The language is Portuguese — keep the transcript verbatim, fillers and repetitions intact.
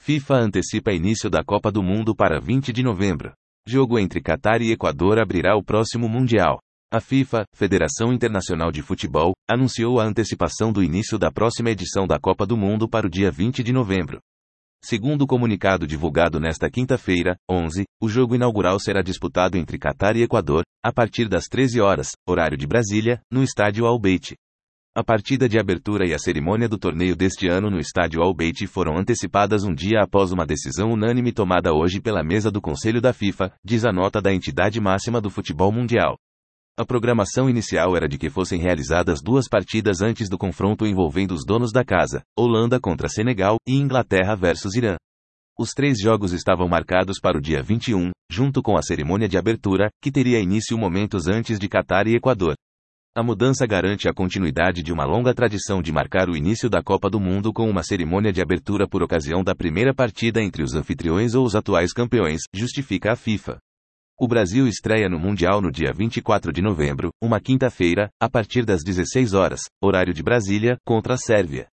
FIFA antecipa início da Copa do Mundo para vinte de novembro. Jogo entre Catar e Equador abrirá o próximo Mundial. A FIFA, Federação Internacional de Futebol, anunciou a antecipação do início da próxima edição da Copa do Mundo para o dia vinte de novembro. Segundo o comunicado divulgado nesta quinta-feira, onze, o jogo inaugural será disputado entre Catar e Equador, a partir das treze horas, horário de Brasília, no estádio Al Bayt. A partida de abertura e a cerimônia do torneio deste ano no estádio Al Bayt foram antecipadas um dia após uma decisão unânime tomada hoje pela mesa do Conselho da FIFA, diz a nota da entidade máxima do futebol mundial. A programação inicial era de que fossem realizadas duas partidas antes do confronto envolvendo os donos da casa, Holanda contra Senegal e Inglaterra versus Irã. Os três jogos estavam marcados para o dia vinte e um, junto com a cerimônia de abertura, que teria início momentos antes de Catar e Equador. A mudança garante a continuidade de uma longa tradição de marcar o início da Copa do Mundo com uma cerimônia de abertura por ocasião da primeira partida entre os anfitriões ou os atuais campeões, justifica a FIFA. O Brasil estreia no Mundial no dia vinte e quatro de novembro, uma quinta-feira, a partir das dezesseis horas, horário de Brasília, contra a Sérvia.